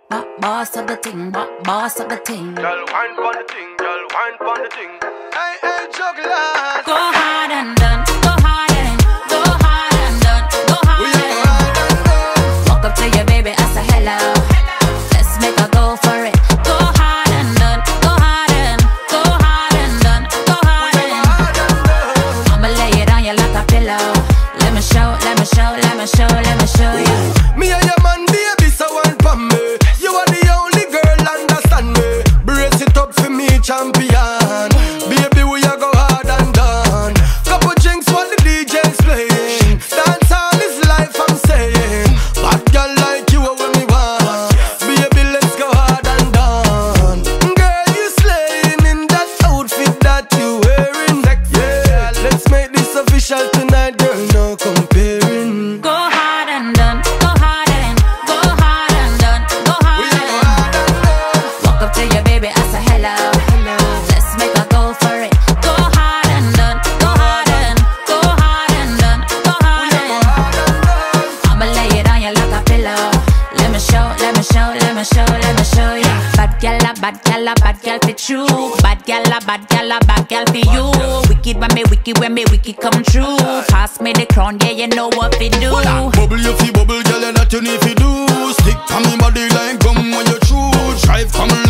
Boss of the thing, boss of the thing. Girl, wine pon the thing, girl, wine pon the thing. Hey, juggler. Go hard and done, go hard and go hard and done, go hard and walk up to your baby, I say hello. Let's make her go for it. Go hard and done, go hard and go hard and done, go hard and I'ma lay it on you like a pillow. Let me show, let me show, let me show, let me show you. Me and your man, baby, so one for me. You are the only girl, understand me. Brace it up for me, champion. Baby, we a go hard and done. Couple drinks while the DJ's playing. Dance all this life, I'm saying. Bad girl like you are what me want. Baby, let's go hard and done. Girl, you slaying in that outfit that you wearing. Yeah, let's make this official tonight, girl, no comparing. Go hard and done, go hard and go hard and done, go hard and walk up to your baby, I say hello. Let's make her go for it. Go hard and done, go hard and go hard and done, go hard and I'ma lay it on you like a pillow. Let me show, let me show, let me show, let me show you. Bad gal, bad gal, bad gal for true. Bad gal, bad gal, bad gal for you. Wicked when me wicked come true. Pass me the crown, yeah, you know what we do. Bubble you fi bubble, girl, and nothing if you do. Stick to me body like gum when you chew. Drive come